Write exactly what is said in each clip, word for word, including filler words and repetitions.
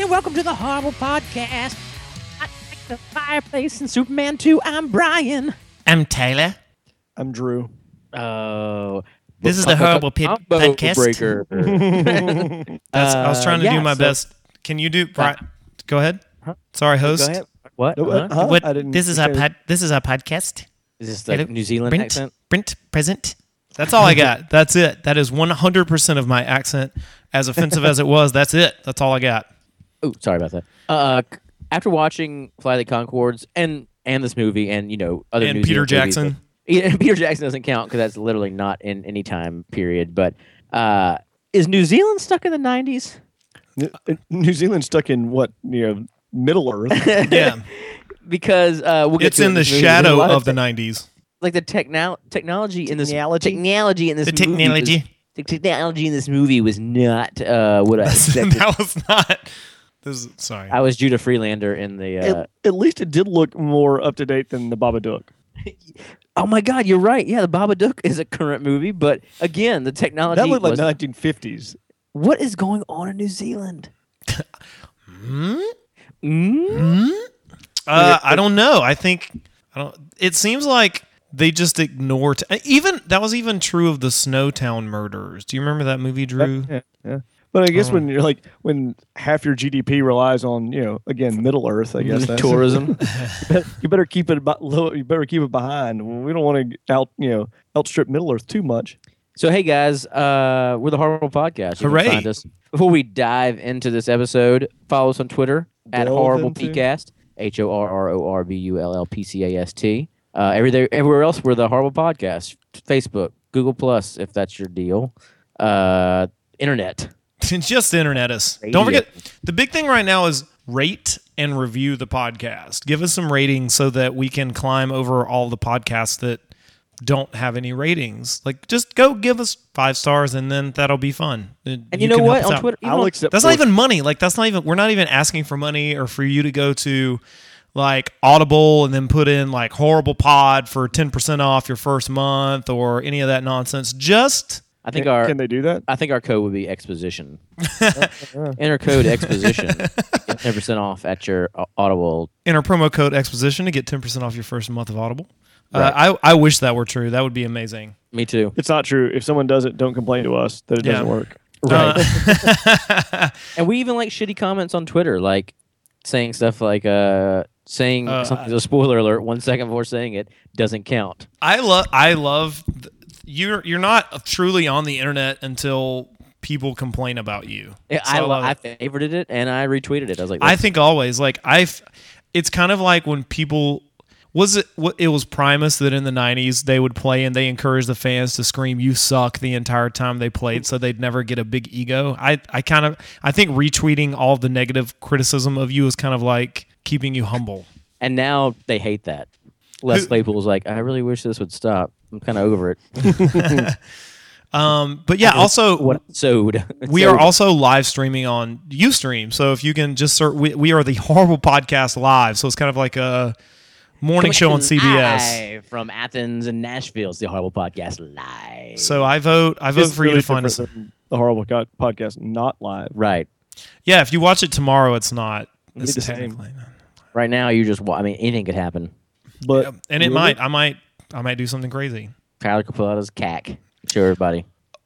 welcome to the Horrible Podcast. I like the fireplace in Superman two. I'm Brian. I'm Tyler. I'm Drew. Oh, This is the Horrible Pit Combo Podcast. Breaker. That's, I was trying to Uh, do yeah, my so- best. Can you do? Bri- Go ahead. Huh? Sorry, host. Go ahead. What? No, Huh? huh? What? I didn't This is our say- pod. This is our podcast. Is this the Hello? New Zealand Brent, accent? Brent, present. That's all I got. That's it. That is one hundred percent of my accent. As offensive as it was, that's it. That's all I got. Oh, sorry about that. Uh, c- after watching Fly the Conchords and and this movie and you know other And New Peter Zealand movies, Jackson. but- yeah, Peter Jackson doesn't count because that's literally not in any time period. But uh, is New Zealand stuck in the nineties? New- New Zealand stuck in what, you know, Middle Earth. Yeah, Because uh, we'll get it's to it in the this movie. There's a shadow lot of the te- nineties. like the techno- technology in this Technology? technology in this The movie was- technology. the technology in this movie was not uh, what I expected. That was not. This is, sorry. I was Judah Freelander in the. Uh, at, at least it did look more up to date than the Babadook. oh my God, you're right. Yeah, the Babadook is a current movie, but again, the technology. That looked like was, nineteen fifties. what is going on in New Zealand? Hmm? Mm? Uh, I don't know. I think I don't. It seems like they just ignore. T- even that was even true of the Snowtown murders. Do you remember that movie, Drew? Yeah, yeah. But I guess Oh. when you're like when half your G D P relies on, you know, again, Middle Earth, I guess that's Tourism. you better keep it about low. You better keep it behind. We don't want to out, you know, outstrip Middle Earth too much. So hey guys, uh, we're the Horrible Podcast. You Hooray. can find us. Before we dive into this episode, follow us on Twitter at Delve Horrible into- Pcast, H O R R O R B U L L P C A S T. Uh, everywhere, everywhere else, we're the Horrible Podcast. Facebook, Google Plus, if that's your deal. Uh, internet. Just internet us. Radio. Don't forget, the big thing right now is rate and review the podcast. Give us some ratings so that we can climb over all the podcasts that don't have any ratings. Like, just go give us five stars, and then that'll be fun. And you, know what? On Twitter, even I'll on- accept. That's four- not even money. Like, that's not even. We're not even asking for money or for you to go to like Audible and then put in like Horrible Pod for ten percent off your first month or any of that nonsense. Just I think Can, our can they do that? I think our code would be exposition. Enter code exposition. Get ten percent off at your uh, Audible. enter promo code exposition to get ten percent off your first month of Audible. Right. Uh, I I wish that were true. That would be amazing. Me too. It's not true. If someone does it, don't complain to us that it Yeah. doesn't work. Uh, And we even like shitty comments on Twitter, like saying stuff like uh saying Uh, something, a spoiler alert one second before saying it doesn't count. I love I love th- you're you're not truly on the internet until people complain about you. Yeah, So I, love I it. favorited it and I retweeted it. I was like, I that's- think always like I've it's kind of like when people was it what it was Primus that in the nineties they would play and they encouraged the fans to scream you suck the entire time they played so they'd never get a big ego. I I kind of I think retweeting all the negative criticism of you is kind of like keeping you humble. and now they hate that. Les Who- Claypool's like, I really wish this would stop. I'm kind of over it. Um but yeah, also What sewed? we are also live streaming on Ustream. So if you can just search, we, we are the Horrible Podcast live. So it's kind of like a morning show on C B S. Live from Athens and Nashville. It's the Horrible Podcast live. So I vote. I vote It's for you really to find us. different than the Horrible Co- Podcast, not live. right. Yeah, if you watch it tomorrow, it's not. It'll It's be the same. technically not. Right now, you just. wa- I mean, anything could happen. But Yeah, and it Really? might. I might. I might do something crazy. Tyler Capota's cack. Show everybody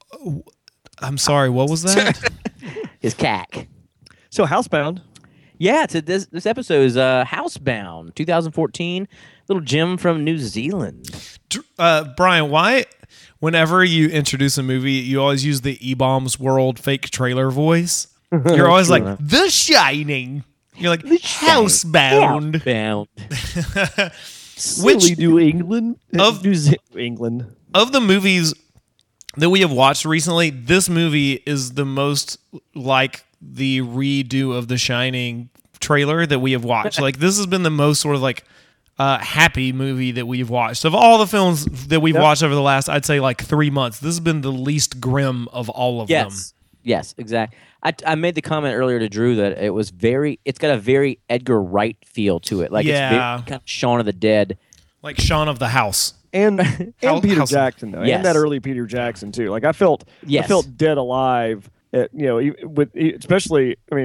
I'm sorry. What was that? his cack. So Housebound. Yeah, to this this episode is uh, Housebound, twenty fourteen. Little Jim from New Zealand. uh, Brian, why? Whenever you introduce a movie, you always use the E-Bombs World fake trailer voice. You're always like, The Shining. You're like, Housebound. Housebound. Which- Silly New England Of- New Ze- England. Of the movies that we have watched recently, this movie is the most like the redo of The Shining trailer that we have watched. Like, this has been the most sort of like uh, happy movie that we've watched. Of all the films that we've Yep. watched over the last, I'd say like three months, this has been the least grim of all of them. Yes. Yes, exactly. I, I made the comment earlier to Drew that it was very. It's got a very Edgar Wright feel to it. Like Yeah. it's very kind of Shaun of the Dead. Like Shaun of the House. And and House- Peter House- Jackson though, Yes. and that early Peter Jackson too. Like I felt, Yes. I felt dead alive. At, you know, e- with e- especially, I mean,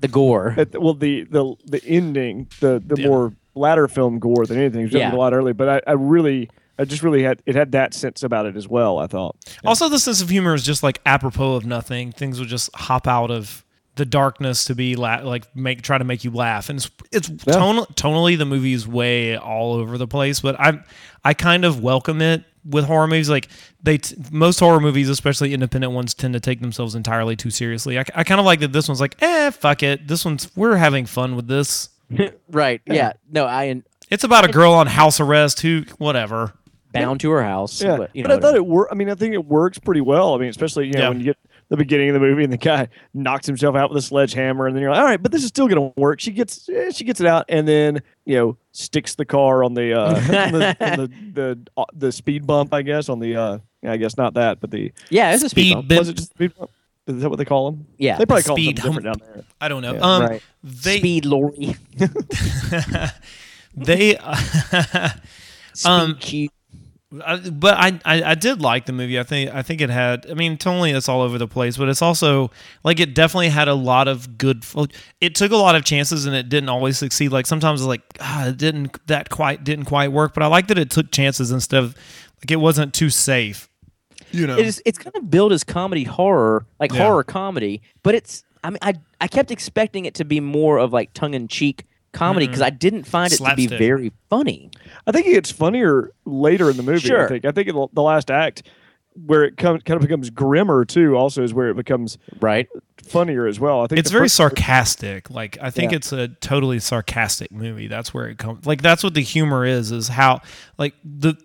the gore. At the, well, the the the ending, the the Yeah. more latter film gore than anything. It was Yeah. a lot earlier, but I, I really, I just really had it had that sense about it as well. I thought. Also, the sense of humor is just like apropos of nothing. Things would just hop out of the darkness to be la- like make try to make you laugh, and it's it's Yeah. tonal, tonally the movie is way all over the place. But I I kind of welcome it with horror movies. Like they t- most horror movies, especially independent ones, tend to take themselves entirely too seriously. I, I kind of like that this one's like, eh, fuck it. This one's we're having fun with this. Right. Yeah. No, I It's about a girl on house arrest who whatever. bound to her house. Yeah, But, you but know, I thought it worked. I mean, I think it works pretty well. I mean, especially you know Yeah. when you get the beginning of the movie and the guy knocks himself out with a sledgehammer, and then you're like, all right, but this is still going to work. She gets eh, she gets it out, and then you know sticks the car on the uh, on the, on the the uh, the speed bump, I guess on the uh, I guess not that, but the yeah, it's a speed, Speed bump. bump. was it just speed bump? Is that what they call them? Yeah. They probably call them Speed something different down there. I don't know. Yeah, um, right. They Speed lorry. they. Speed Um, cube. I, but I, I I did like the movie. I think I think it had. I mean, totally, it's all over the place, but it's also like it definitely had a lot of good. It took a lot of chances, and it didn't always succeed. Like sometimes it's like ah, it didn't that quite didn't quite work. But I like that it took chances instead of like it wasn't too safe. You know, It is, it's kind of billed as comedy horror, like Yeah. horror comedy, but it's. I mean, I I kept expecting it to be more of like tongue in cheek comedy because I didn't find it to Slapstick. be very funny. I think it gets funnier later in the movie. Sure. I think I think in the the last act where it comes kind of becomes grimmer too. Also, is where it becomes Right. funnier as well. I think it's the very first- sarcastic. Like I think Yeah. it's a totally sarcastic movie. That's where it comes. Like that's what the humor is. Is how like the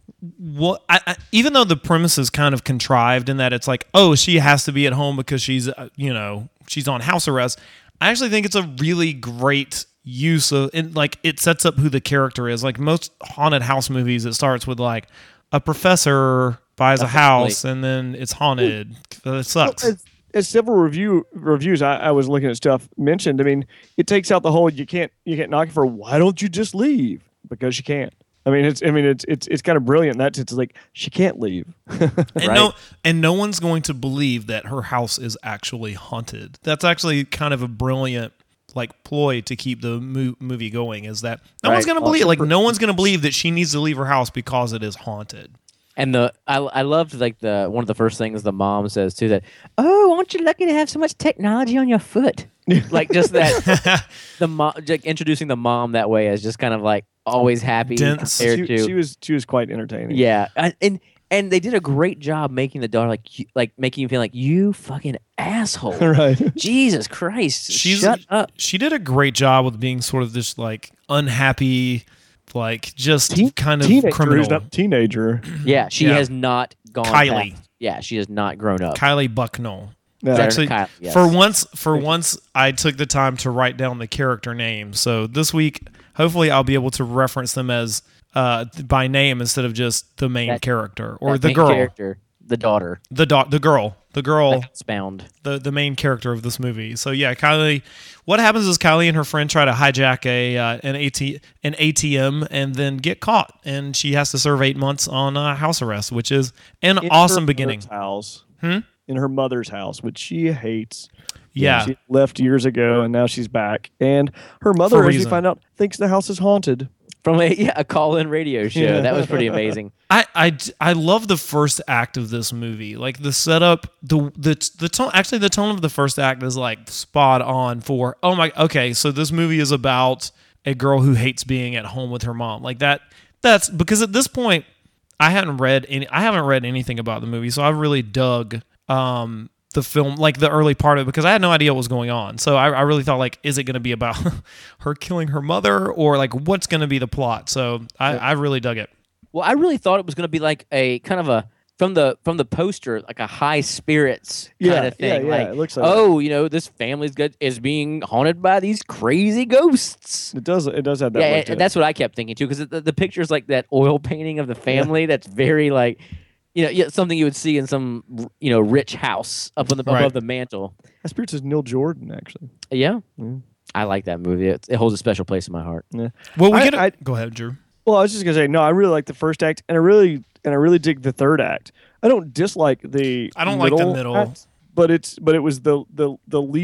what I, I, even though the premise is kind of contrived in that it's like oh she has to be at home because she's uh, you know she's on house arrest. I actually think it's a really great use of and like it sets up who the character is. Like most haunted house movies, it starts with like a professor buys a house and then it's haunted. It sucks. As, as several review reviews I, I was looking at stuff mentioned, I mean, it takes out the whole you can't you can't knock it for why don't you just leave because you can't. I mean, it's I mean it's it's it's kind of brilliant in that sense. It's like she can't leave. And Right. no, and no one's going to believe that her house is actually haunted. That's actually kind of a brilliant like ploy to keep the mo- movie going. Is that no one's Right. going to believe? Like no one's going to believe that she needs to leave her house because it is haunted. And the I I loved like the one of the first things the mom says too that oh aren't you lucky to have so much technology on your foot like just that the mom like introducing the mom that way as just kind of like always happy Dense. compared She, to she was she was quite entertaining. yeah I, and and they did a great job making the daughter like you- like making you feel like you fucking asshole right. Jesus Christ She's shut up She did a great job with being sort of this like unhappy, like just Teen- kind of Teenager, criminal. who's not a teenager. yeah she Yeah. has not gone Kylie. past- yeah she has not grown up Kylie Bucknell. Yeah. Actually, Kylie, yes. for once, for once, I took the time to write down the character names. So this week, hopefully, I'll be able to reference them as uh, by name instead of just the main That- character or That the main girl, character, the daughter the do- the girl, the girl, housebound. the the main character of this movie. So yeah, Kylie. What happens is Kylie and her friend try to hijack a uh, an AT an A T M and then get caught, and she has to serve eight months on uh, house arrest, which is an In awesome her beginning. mother's House. Hmm? In her mother's house, which she hates. Yeah. She left years ago, and now she's back. And her mother, For a as you reason. find out, thinks the house is haunted. From a yeah, a call-in radio show. Yeah. That was pretty amazing. I, I, I love the first act of this movie. Like the setup, the the the tone. Actually, the tone of the first act is like spot on for. Oh my. Okay, so this movie is about a girl who hates being at home with her mom. Like that. That's because at this point, I hadn't read any. I haven't read anything about the movie, so I really dug um the film, like the early part of it, because I had no idea what was going on. So I, I really thought, like, is it going to be about her killing her mother, or like what's going to be the plot? So I, I really dug it. Well, I really thought it was going to be like a kind of a from the from the poster, like a high spirits kind Yeah, of thing. yeah, yeah, like, it looks like oh, you know, this family's good is being haunted by these crazy ghosts. It does. It does have that. Yeah, look and, to and it. that's what I kept thinking too, because the, the picture's like that oil painting of the family. That's very like, you know, yeah, something you would see in some you know rich house up on the Right. above the mantle. That spirits is Neil Jordan, actually. Yeah, Mm. I like that movie. It, it holds a special place in my heart. Yeah. Well, we I- get. A, I- go ahead, Drew. Well, I was just gonna say, no, I really like the first act, and I really and I really dig the third act. I don't dislike the. I don't like the middle middle. act, but it's but it was the the the least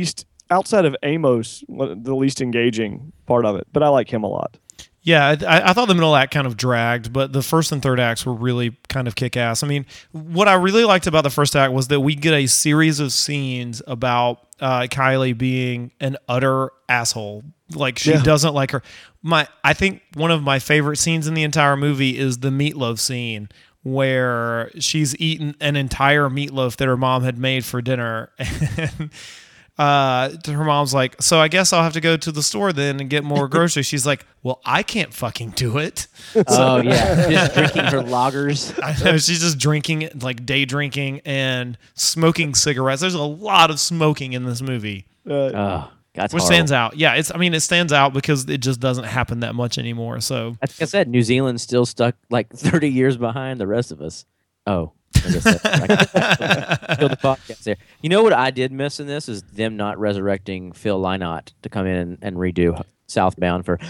outside of Amos, one- the least engaging part of it. But I like him a lot. Yeah, I, I thought the middle act kind of dragged, but the first and third acts were really kind of kick-ass. I mean, what I really liked about the first act was that we get a series of scenes about uh, Kylie being an utter asshole. Like, she Yeah. doesn't like her. My, I think one of my favorite scenes in the entire movie is the meatloaf scene where she's eaten an entire meatloaf that her mom had made for dinner. And uh, her mom's like, so I guess I'll have to go to the store then and get more groceries. She's like, well, I can't fucking do it. Oh yeah, just drinking her lagers. I know, she's just drinking, like day drinking and smoking cigarettes. There's a lot of smoking in this movie, Uh, Oh, that's which horrible. stands out. Yeah, it's. I mean, it stands out because it just doesn't happen that much anymore. So Like I said, New Zealand's still stuck like thirty years behind the rest of us. Oh, I guess that's, I guess kill the podcast there. You know what I did miss in this is them not resurrecting Phil Lynott to come in and, and redo Southbound for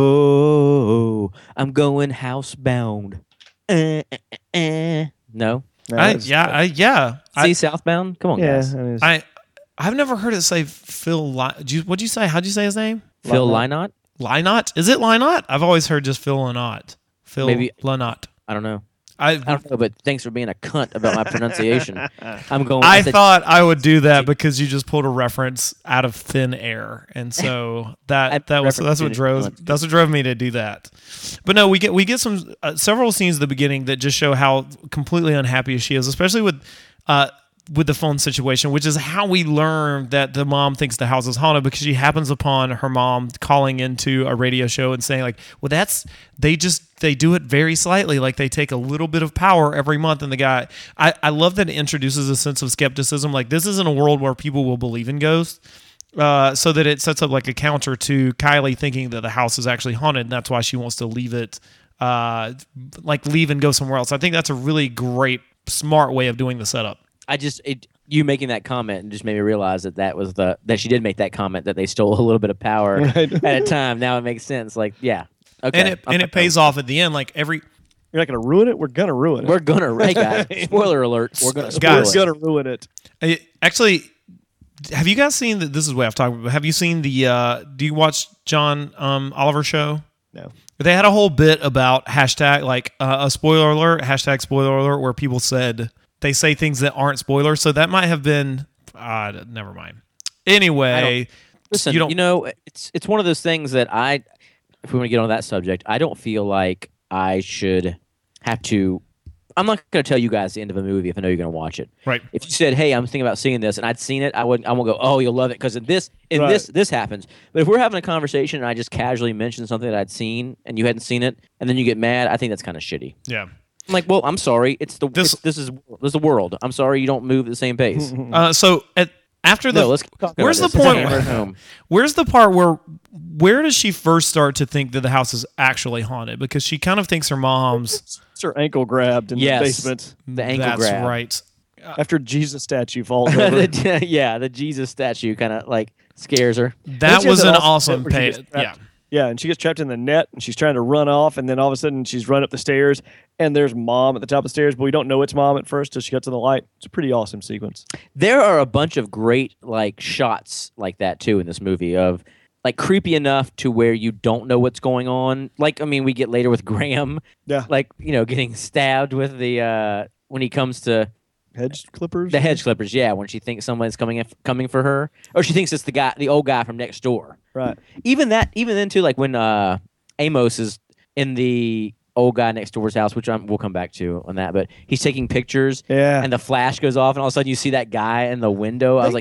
Oh, I'm going housebound. Uh, uh, uh, uh. No, no, I, it's- yeah, I, yeah, see I, Southbound. Come on, yeah. guys. I mean, it's- I, I've never heard it say Phil. Ly- Did you, what'd you say? How'd you say his name? Phil Lynott. Lynott. Lynott? Is it Lynott? I've always heard just Phil Lynott. Phil Maybe- Lynott. I don't know. I I don't know, but thanks for being a cunt about my pronunciation. I'm going. I said- thought I would do that because you just pulled a reference out of thin air, and so that I that was that's what referenced it drove once. that's what drove me to do that. But no, we get we get some uh, several scenes at the beginning that just show how completely unhappy she is, especially with uh with the phone situation, which is how we learn that the mom thinks the house is haunted because she happens upon her mom calling into a radio show and saying like, well, that's they just they do it very slightly, like they take a little bit of power every month. And the guy, I, I love that it introduces a sense of skepticism. Like, this isn't a world where people will believe in ghosts. Uh, so that it sets up like a counter to Kylie thinking that the house is actually haunted, and that's why she wants to leave it, uh, like leave and go somewhere else. I think that's a really great, smart way of doing the setup. I just it, you making that comment and just made me realize that that was the that she did make that comment that they stole a little bit of power Right. at a time. Now it makes sense. Like, yeah, okay, And it I'm- and it pays off at the end. Like every You're not going to ruin it. We're going to ruin it. We're gonna, hey guys, spoiler alert. We're gonna spoil Guys. We're it. going to ruin it. I- actually, have you guys seen the, this is the way I've talked about, have you seen the uh do you watch John um Oliver show? No. They had a whole bit about hashtag like uh, a spoiler alert, hashtag spoiler alert, where people said they say things that aren't spoilers. So that might have been uh never mind. Anyway, Listen, you you, don't know, it's it's one of those things that I, if we want to get on that subject, I don't feel like I should have to. I'm not going to tell you guys the end of a movie if I know you're going to watch it. right. If you said, "Hey, I'm thinking about seeing this," and I'd seen it, I wouldn't. I won't go, "Oh, you'll love it," because in this, in Right. this, this happens. But if we're having a conversation and I just casually mention something that I'd seen and you hadn't seen it, and then you get mad, I think that's kind of shitty. Yeah. I'm like, well, I'm sorry. It's the This- this. This is this is the world. I'm sorry you don't move at the same pace. Uh so at after the no, let's keep talking where's about the this. Let's point- hammer it home. Where's the part where where does she first start to think that the house is actually haunted? Because she kind of thinks her mom's It's her ankle grabbed in Yes. the basement The ankle that's grab. right. after Jesus statue falls over. The- yeah, the Jesus statue kind of like scares her. That she has was that an awesome awesome bit where pay. she gets Yeah. trapped. Yeah, and she gets trapped in the net, and she's trying to run off, and then all of a sudden she's run up the stairs, and there's mom at the top of the stairs, but we don't know it's mom at first till she gets to the light. It's a pretty awesome sequence. There are a bunch of great like shots like that too in this movie of like creepy enough to where you don't know what's going on. Like I mean, we get later with Graham, Yeah, like you know, getting stabbed with the uh when he comes to hedge clippers. the hedge clippers. Yeah, when she thinks someone's coming in, coming for her, or she thinks it's the guy, the old guy from next door. Right. Even that, even then too, like when uh Amos is in the old guy next door's house, which I'm, we'll come back to on that, but he's taking pictures. Yeah. And the flash goes off, and all of a sudden you see that guy in the window. I was like,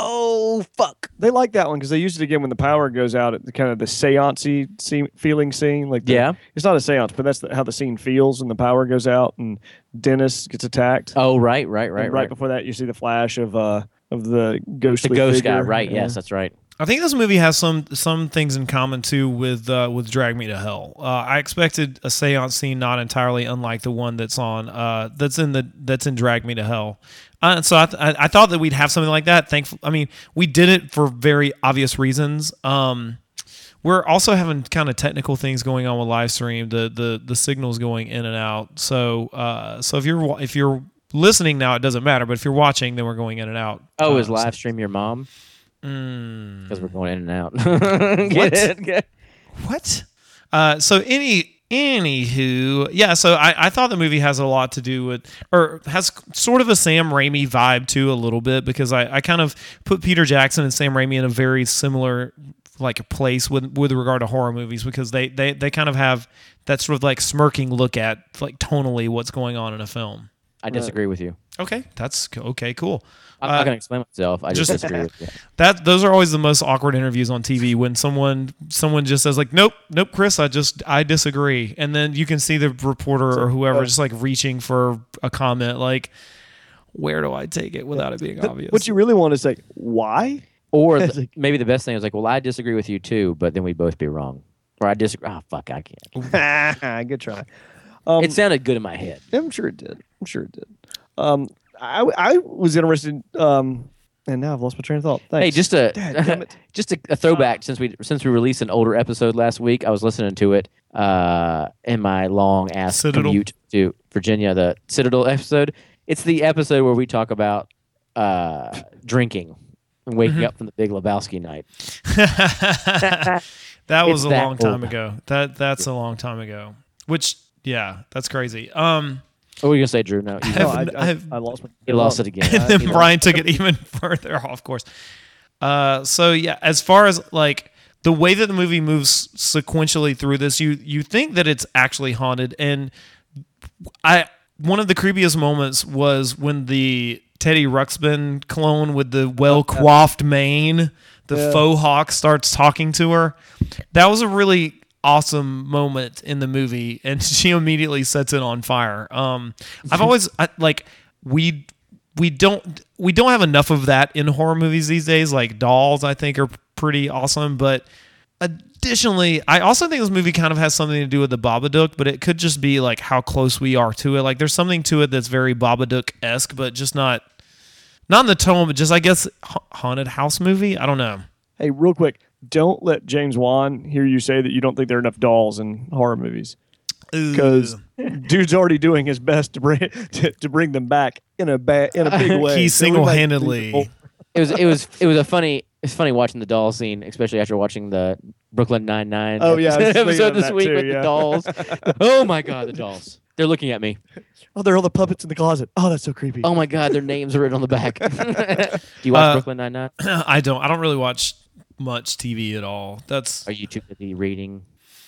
"Oh fuck!" They like that one because they used it again when the power goes out at the kind of the seance-y scene, feeling scene. Like the, Yeah. it's not a seance, but that's the, how the scene feels when the power goes out and Dennis gets attacked. Oh right, right, right, And right. right before that, you see the flash of uh of the The ghostly ghost guy, figure. right? Yeah. Yes, that's right. I think this movie has some some things in common too with uh, with Drag Me to Hell. Uh, I expected a seance scene not entirely unlike the one that's on uh, that's in the that's in Drag Me to Hell. Uh, so I, th- I I thought that we'd have something like that. Thankful, I mean, we did it for very obvious reasons. Um, we're also having kind of technical things going on with live stream. The the the signals going in and out. So uh, so if you're wa- if you're listening now, it doesn't matter. But if you're watching, then we're going in and out. Oh, Uh, is live stream your mom? Mm. Because we're going in and out. What? Get it? Get it? What? Uh, so any anywho, yeah. So I, I thought the movie has a lot to do with, or has sort of a Sam Raimi vibe too, a little bit, because I, I kind of put Peter Jackson and Sam Raimi in a very similar like place with with regard to horror movies, because they they they kind of have that sort of like smirking look at like tonally what's going on in a film. I disagree with you. Okay, that's okay, cool. I'm Uh, not going to explain myself. I just, just- disagree with you. That those are always the most awkward interviews on T V, when someone someone just says like, "Nope, nope, Chris, I just I disagree," and then you can see the reporter or whoever uh, just like reaching for a comment like, "Where do I take it without it being obvious?" What you really want is like, why? Or It's the, like- maybe the best thing is like, well, I disagree with you too, but then we'd both be wrong. Or I disagree. Oh, fuck, I can't. Good try. Um, It sounded good in my head. I'm sure it did. I'm sure it did. Um, I I was interested. Um, and now I've lost my train of thought. Thanks. Hey, just a Dad, damn it. just a, a throwback since we since we released an older episode last week. I was listening to it uh, in my long ass Citadel. commute to Virginia, the Citadel episode. It's the episode where we talk about uh, drinking and waking Mhm. up from the Big Lebowski night. that was It's a that long time old. ago. That that's a long time ago. Which yeah, that's crazy. Um, What were you gonna say, Drew? No, you, I No, have- I, I, I've- I lost my. you lost it again. and Uh, then you know. Brian took it even further off course. Uh, so yeah, as far as like the way that the movie moves sequentially through this, you you think that it's actually haunted, and I one of the creepiest moments was when the Teddy Ruxpin clone with the well coiffed mane, the Yeah. faux hawk, starts talking to her. That was a really awesome moment in the movie, and she immediately sets it on fire. Um, I've always I, like we we don't we don't have enough of that in horror movies these days. Like dolls, I think are pretty awesome, but additionally, I also think this movie kind of has something to do with the Babadook, but it could just be like how close we are to it. Like there's something to it that's very Babadook-esque, but just not not in the tone, but just I guess ha- haunted house movie. I don't know. Hey, real quick, don't let James Wan hear you say that you don't think there are enough dolls in horror movies, because dude's already doing his best to bring to, to bring them back in a ba- in a big way. he So we might- single-handedly. it was it was it was a funny it's funny watching the doll scene, especially after watching the Brooklyn Nine Nine Oh, yeah, I was thinking episode of this that week too, with yeah. the dolls. Oh my god, the dolls! They're looking at me. Oh, there are all the puppets in the closet. Oh, that's so creepy. Oh my god, their names are written on the back. Do you watch Uh, Brooklyn Nine Nine? I don't. I don't really watch much T V at all. That's Are you too busy reading?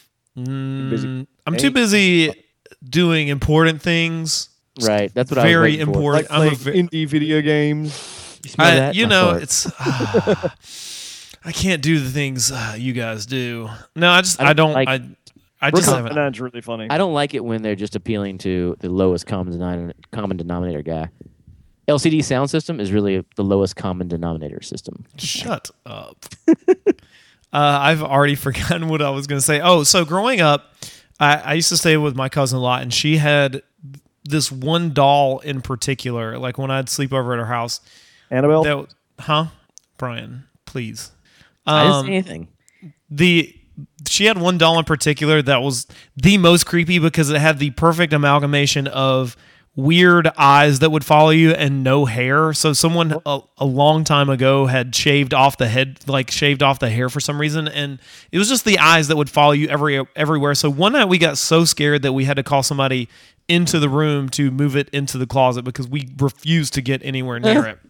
mm, busy. I'm Hey. too busy doing important things. Right, that's what I was Very waiting for. important. like I'm a playing ve- indie video games. You smell I, that? you My know, fart. it's ah, I can't do the things uh, you guys do. No, I just I I don't. like- I I just Brooklyn haven't. Nine-Nine's really funny. I don't like it when they're just appealing to the lowest common denominator, common denominator guy. L C D sound system is really the lowest common denominator system. Shut up. uh, I've already forgotten what I was going to say. Oh, so growing up, I, I used to stay with my cousin a lot, and she had this one doll in particular. Like when I'd sleep over at her house, Annabelle. that huh, Brian, please. I didn't Um, say anything. the she had one doll in particular that was the most creepy because it had the perfect amalgamation of weird eyes that would follow you and no hair. So someone a, a long time ago had shaved off the head, like shaved off the hair for some reason, and it was just the eyes that would follow you every everywhere. So one night we got so scared that we had to call somebody into the room to move it into the closet because we refused to get anywhere near it.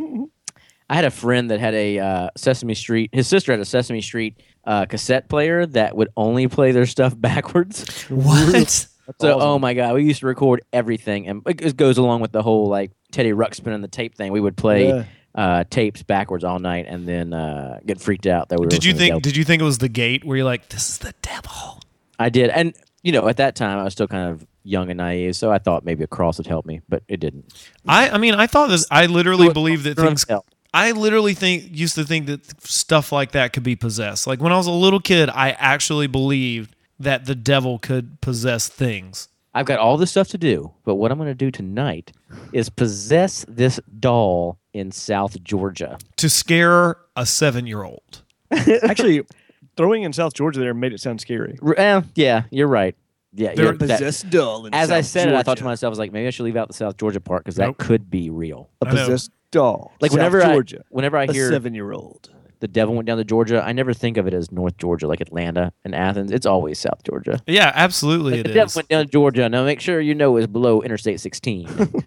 I had a friend that had a uh, Sesame Street. His sister had a Sesame Street uh, cassette player that would only play their stuff backwards. What? So, awesome. oh my god, we used to record everything, and it it goes along with the whole like Teddy Ruxpin and the tape thing. We would play Yeah. uh, tapes backwards all night, and then uh, get freaked out that we were. Did you listening to think? Del- Did you think it was the gate where you're like, this is the devil? I did, and you know, at that time I was still kind of young and naive, so I thought maybe a cross would help me, but it didn't. I, I mean, I thought this. I literally believe that things. Help. I literally think used to think that stuff like that could be possessed. Like when I was a little kid, I actually believed that the devil could possess things. I've got all this stuff to do, but what I'm going to do tonight is possess this doll in South Georgia. To scare a seven-year-old. Actually, throwing in South Georgia there made it sound scary. R- eh, yeah, you're right. Yeah, They're yeah, that- Possessed doll. In as I South said it, I thought to Georgia. myself, I was like, maybe I should leave out the South Georgia part because that Nope. could be real. a I know. possessed doll. Like South whenever Georgia, I, whenever I a hear, seven-year-old. The Devil Went Down to Georgia. I never think of it as North Georgia, like Atlanta and Athens. It's always South Georgia. Yeah, absolutely Like it the Devil is. Went Down to Georgia. Now make sure you know it's below Interstate sixteen.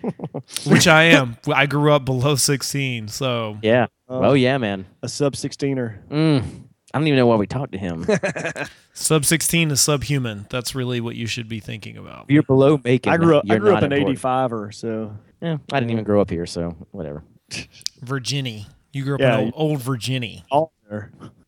Which I am. I grew up below sixteen, so yeah. Oh. Well, yeah, man. A sub sixteener. Mm. I don't even know why we talked to him. sub sixteen is subhuman. That's really what you should be thinking about. If you're below Macon, I grew up. I you're grew up not an important. eighty-five-er, so Yeah, I didn't even grow up here, so whatever. Virginia. You grew up Yeah, in old, old Virginia. all there.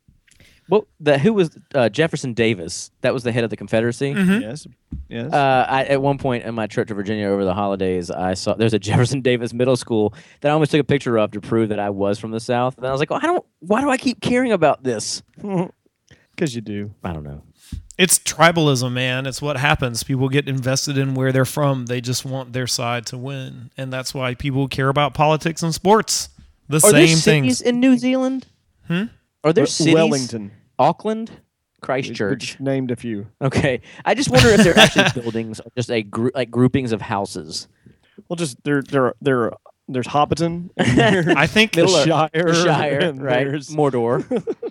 Well, the who was uh, Jefferson Davis? That was the head of the Confederacy. Mhm. Yes, yes. Uh, I, at one point in my trip to Virginia over the holidays, I saw there's a Jefferson Davis Middle School that I almost took a picture of to prove that I was from the South. And I was like, oh, I don't. Why do I keep caring about this? Because you do. I don't know. It's tribalism, man. It's what happens. People get invested in where they're from. They just want their side to win, and that's why people care about politics and sports. The Are same there cities things. in New Zealand? Hmm? Are there W- cities? Wellington. Auckland, We Christchurch. just named a few. Okay, I just wonder if they're actually buildings or just a group like groupings of houses. Well, just there, there, there. There's Hoppiton. And there's I think the Middle- Shire. The Shire, and right? there's- Mordor.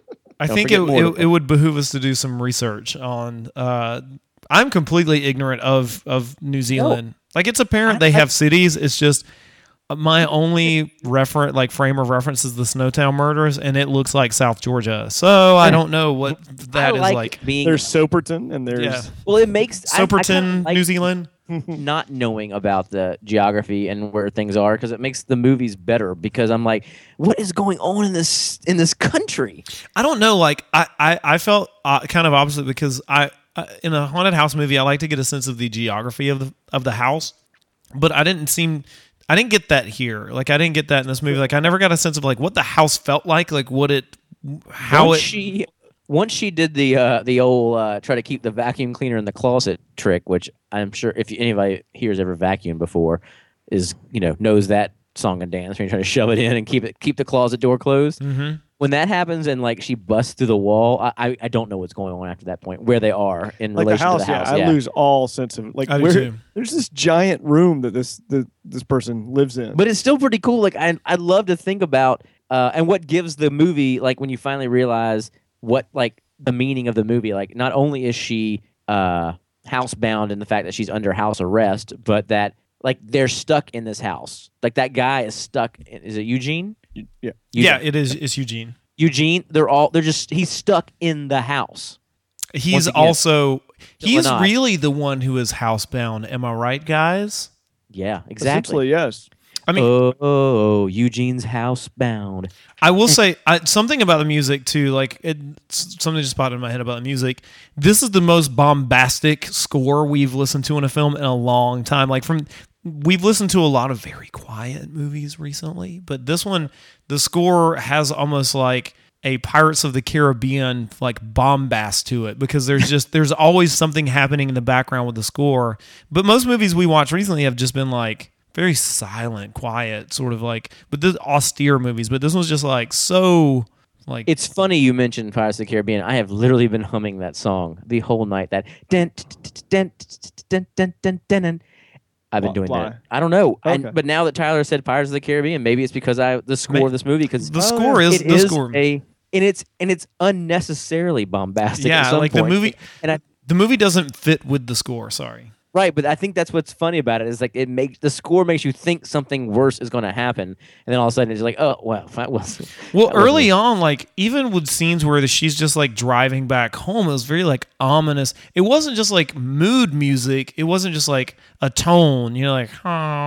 I Don't think it, forget it, Mordor. it would behoove us to do some research on. Uh, I'm completely ignorant of of New Zealand. Like it's apparent I- they I- have cities. It's just uh, my only reference, like frame of reference, is the Snowtown murders, and it looks like South Georgia. So I don't know what that I is like, like. being. There's Soperton, and there's Yeah. Well, it makes I- I kinda Soperton, like New Zealand. not knowing about the geography and where things are because it makes the movies better. Because I'm like, what is going on in this in this country? I don't know. Like I, I, I felt uh, kind of opposite because I, I, in a haunted house movie, I like to get a sense of the geography of the of the house, but I didn't seem, I didn't get that here. Like I didn't get that in this movie. Like I never got a sense of like what the house felt like, like what it, how once it. she once she did the uh, the old uh, try to keep the vacuum cleaner in the closet trick, which I'm sure if anybody here has ever vacuumed before, is you know knows that song and dance when you're trying to shove it in and keep it keep the closet door closed. Mhm. When that happens and like she busts through the wall, I I, I don't know what's going on after that point, where they are in like the relation house. to the house. Yeah, yeah. I lose all sense of like I do where. too. There's this giant room that this the, this person lives in. But it's still pretty cool. Like I I love to think about uh, and what gives the movie like when you finally realize what like the meaning of the movie. Like not only is she uh, housebound in the fact that she's under house arrest, but that like they're stuck in this house. Like that guy is stuck. In, is it Eugene? yeah, Eugene. Yeah, it is. It's Eugene. Eugene. They're all. They're just. He's stuck in the house. He's Once again, also he's Lanai. really the one who is housebound. Am I right, guys? Yeah, exactly. essentially yes. I mean, oh, oh, Eugene's housebound. I will say I, something about the music too. Like it, something just popped in my head about the music. This is the most bombastic score we've listened to in a film in a long time. Like from we've listened to a lot of very quiet movies recently, but this one, the score has almost like a Pirates of the Caribbean like bombast to it because there's just there's always something happening in the background with the score. But most movies we watched recently have just been like very silent, quiet, sort of like, but this austere movies. But this one's just like so, like It's funny you mentioned Pirates of the Caribbean. I have literally been humming that song the whole night. That dun, dun, dun, dun, dun, dun, dun. I've been doing Why? that. I don't know. And, Okay. but now that Tyler said Pirates of the Caribbean, maybe it's because I the score Ma- of this movie because the score is it the is score. a and it's and it's unnecessarily bombastic. Yeah, at some like the point. movie- and I the movie doesn't fit with the score. Sorry. right, but I think that's what's funny about it is like it makes the score makes you think something worse is going to happen, and then all of a sudden it's like, oh well, that was Well, that wasn't- early on, like even with scenes where the, she's just like driving back home, it was very like ominous. It wasn't just like mood music. It wasn't just like a tone. You know, like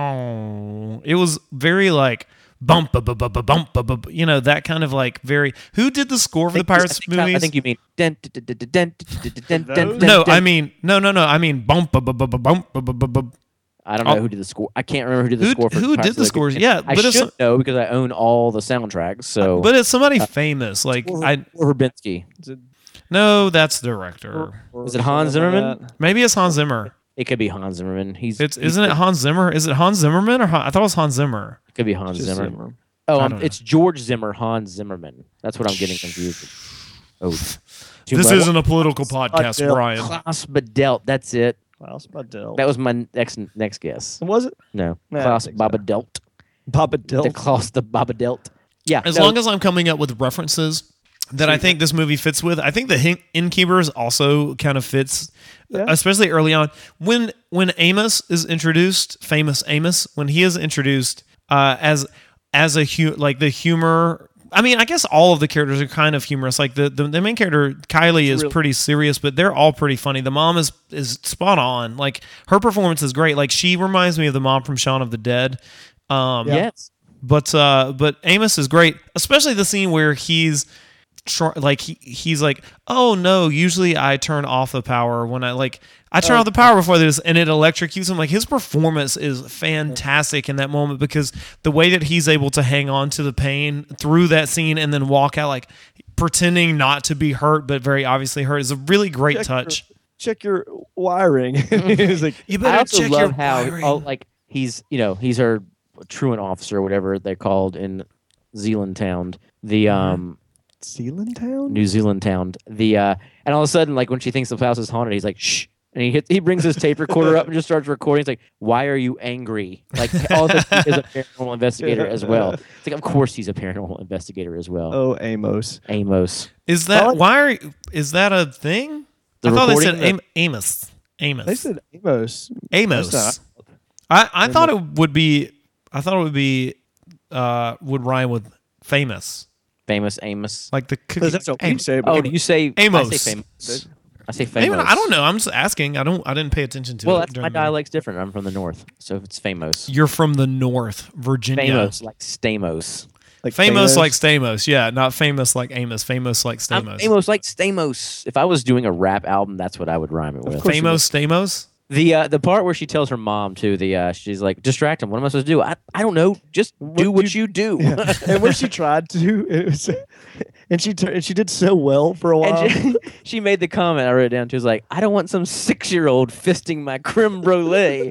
oh, it was very like bump, bump, bump, bump, bump, bump, bump, you know, that kind of like very. Who did the score for the I think- I Pirates think, Tyler, movies? I think you mean dun, dun, dun, dun, dun, dun, dun, dun, dun, no, dun. I mean no, no, no. I mean bump, bump, bump, bump, bump, bump, bump, bump. I don't know Oh. who did the score. I can't remember who did the Who- score for who Pirates did of the scores? Caribbean. Yeah, I but it's- should know because I own all the soundtracks. So, But it's somebody famous. Like or, I or Verbinski. Is it, no, that's the director. or Is it Hans something like Zimmerman? that? Maybe it's Hans Zimmer. It could be Hans Zimmerman. He's It's he's isn't it the- Hans Zimmer? Is it Hans Zimmerman or Han, I thought it was Hans Zimmer. It could be Hans Just Zimmer. Zimmer. Oh, I um, don't know. it's George Zimmer, Hans Zimmerman. That's what I'm getting confused with. Oh, too This much. isn't a political podcast, Adele. Brian. Klaus Badelt. That's it. Klaus Badelt. That was my next next guess. was it No, Nah, I Klaus think so. Babadelt. Papa The Delt? Klaus the Babadelt. Yeah. As no, long as I'm coming up with references that I think this movie fits with. I think the Hin- Innkeepers also kind of fits, Yeah. especially early on when when Amos is introduced, famous Amos, when he is introduced uh, as as a hu- like the humor. I mean, I guess all of the characters are kind of humorous. Like the the, the main character Kylie is Really- pretty serious, but they're all pretty funny. The mom is is spot on. Like her performance is great. Like she reminds me of the mom from Shaun of the Dead. Um, Yes. But uh, but Amos is great, especially the scene where he's tr- like he, he's like, oh no, usually I turn off the power when I like I turn Oh. off the power before this, and it electrocutes him. Like his performance is fantastic in that moment because the way that he's able to hang on to the pain through that scene and then walk out like pretending not to be hurt but very obviously hurt is a really great Check touch. Your, check your wiring. He's like, You I better also check love your how wiring. oh, like he's you know he's her truant officer or whatever they're called in Zealand Town, the Mm-hmm. um Zealand Town? New Zealand Town, the uh, and all of a sudden like when she thinks the house is haunted, he's like shh. And he hits, he brings his tape recorder up and just starts recording. He's like, "Why are you angry?" Like, all of he is a paranormal investigator as well. It's like, of course he's a paranormal investigator as well. Oh, Amos. Amos. Is that Well, why are is that a thing? The I thought they said recording, Am- Amos. Amos. They said Amos. Amos. That's I, I thought it would be. I thought it would be. Uh, would rhyme with famous, Famous Amos. like the cookie. Because that's what we Am- say. But Oh, do you say Amos. I say famous. I say Maybe famous. not- I don't know. I'm just asking. I don't. I didn't pay attention to Well, it. that's during my the movie. dialect's different. I'm from the north, so it's famous. You're from the North, Virginia. Famous like Stamos. like Famous Thanos. like Stamos. Yeah, not famous like Amos. Famous like I'm Stamos. famous like Stamos. If I was doing a rap album, that's what I would rhyme it with. course you Famous Stamos. The uh, the part where she tells her mom too. The uh, she's like, distract him. What am I supposed to do? I, I don't know. Just do what you, do. Yeah. And when she tried to, it was, and she tur- and she did so well for a while. And she, she made the comment I wrote it down. She was like, "I don't want some six-year-old fisting my creme brulee."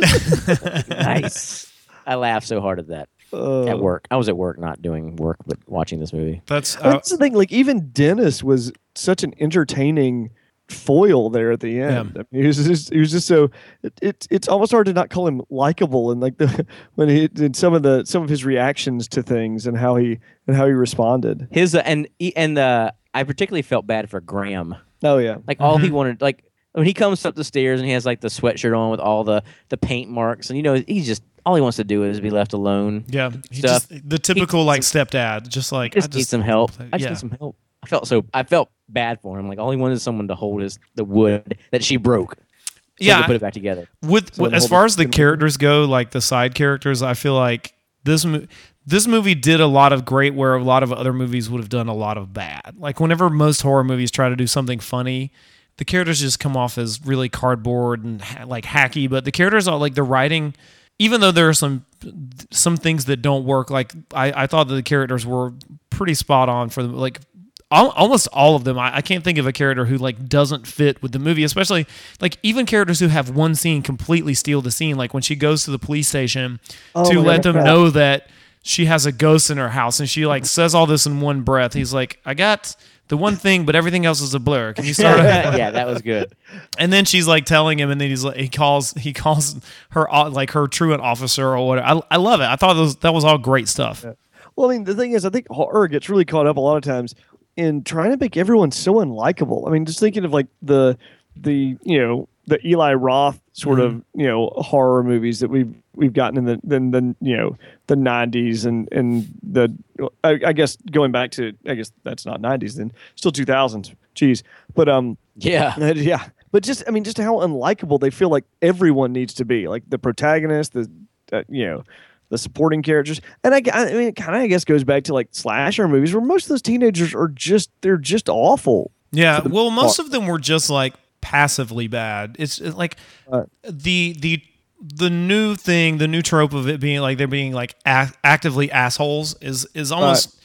Nice. I laughed so hard at that Uh, at work. I was at work, not doing work, but watching this movie. That's Well, uh, that's the thing. Like even Dennis was such an entertaining foil there at the end. Yeah. I mean, he was just he was just so it, it it's almost hard to not call him likable and like the when he did some of the some of his reactions to things and how he and how he responded. His uh, and he- and uh, I particularly felt bad for Graham. Oh yeah. Like all Mm-hmm. he wanted, like when he comes up the stairs and he has like the sweatshirt on with all the the paint marks, and you know he's just all he wants to do is be left alone. yeah. He stuff. just, the typical like stepdad. Just like Just, I just need some help. I just yeah. need some help. I felt so. I felt bad for him. Like all he wanted is someone to hold his the wood that she broke. So he Yeah. could put it back together. With, So with- then as hold far it- as the characters go, like the side characters, I feel like this mo- this movie did a lot of great where a lot of other movies would have done a lot of bad. Like whenever most horror movies try to do something funny, the characters just come off as really cardboard and ha- like hacky. But the characters are like the writing, even though there are some some things that don't work. Like I, I thought that the characters were pretty spot on for the like. Al- Almost all of them. I, I can't think of a character who like doesn't fit with the movie, especially like even characters who have one scene completely steal the scene. Like when she goes to the police station Oh to my let God. them know that she has a ghost in her house, and she like says all this in one breath. He's like, "I got the one thing, but everything else is a blur. Can you start?" Yeah, that was good. And then she's like telling him, and then he's like, he calls he calls her uh, like her truant officer or whatever. I, I love it. I thought that was, that was all great stuff. Well, I mean, the thing is, I think horror gets really caught up a lot of times in trying to make everyone so unlikable. I mean, just thinking of like the the you know the Eli Roth sort of you know horror movies that we've we've gotten in the then the, you know the nineties and and the I, I guess going back to I guess that's not nineties then still two thousands. Jeez, but um Yeah. yeah, but just I mean just how unlikable they feel like everyone needs to be, like the protagonist, the uh, you know. The supporting characters, and I, I mean, it kind of, I guess, goes back to like slasher movies where most of those teenagers are just, they're just awful. Yeah, the well, most part. of them were just like passively bad. It's it's like Uh, the the the new thing, the new trope of it being like they're being like a- actively assholes is is almost.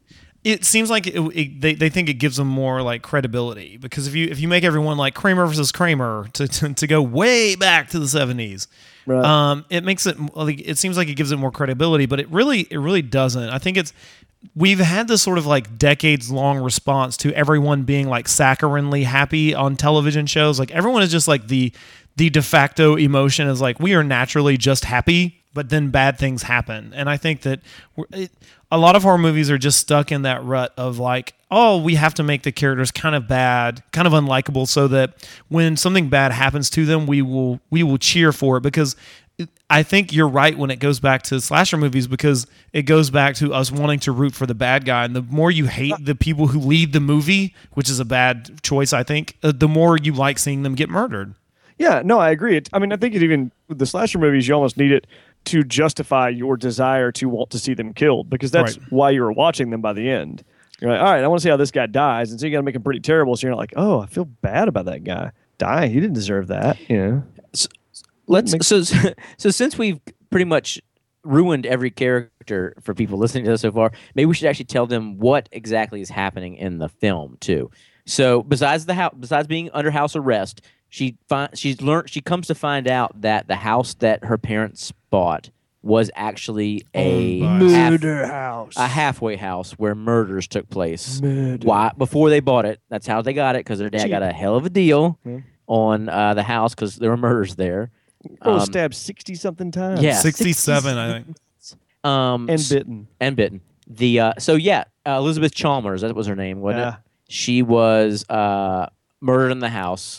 It seems like it, it, they they think it gives them more like credibility because if you if you make everyone like Kramer versus Kramer to to, to go way back to the seventies. Right. Um, it makes it like it seems like it gives it more credibility, but it really it really doesn't. I think it's we've had this sort of like decades long response to everyone being like saccharinely happy on television shows. Like everyone is just like the the de facto emotion is like we are naturally just happy. but then bad things happen. And I think that we're, it, a lot of horror movies are just stuck in that rut of like, oh, we have to make the characters kind of bad, kind of unlikable, so that when something bad happens to them, we will we will cheer for it. Because I think you're right when it goes back to slasher movies, because it goes back to us wanting to root for the bad guy. And the more you hate the people who lead the movie, which is a bad choice, I think, uh, the more you like seeing them get murdered. Yeah, no, I agree. It, I mean, I think it even with the slasher movies, you almost need it to justify your desire to want to see them killed, because that's Right. why you're watching them by the end. You're like, all right, I want to see how this guy dies, and so you got to make him pretty terrible. So you're not like, oh, I feel bad about that guy dying. He didn't deserve that, you know. Let's Makes- so so since we've pretty much ruined every character for people listening to us so far, maybe we should actually tell them what exactly is happening in the film too. So besides the house, besides being under house arrest, she fi- she's learned she comes to find out that the house that her parents bought was actually a Owned by- half- Murder house. a halfway house where murders took place. Murder. Why before they bought it? That's how they got it, because their dad Cheap. got a hell of a deal Yeah. on uh, the house because there were murders there. Girl Um, stabbed sixty something times. yeah. sixty-seven, I think. Um, and s- bitten. and bitten. The uh, so yeah, uh, Elizabeth Chalmers, that was her name, wasn't Yeah. it? She was uh, murdered in the house,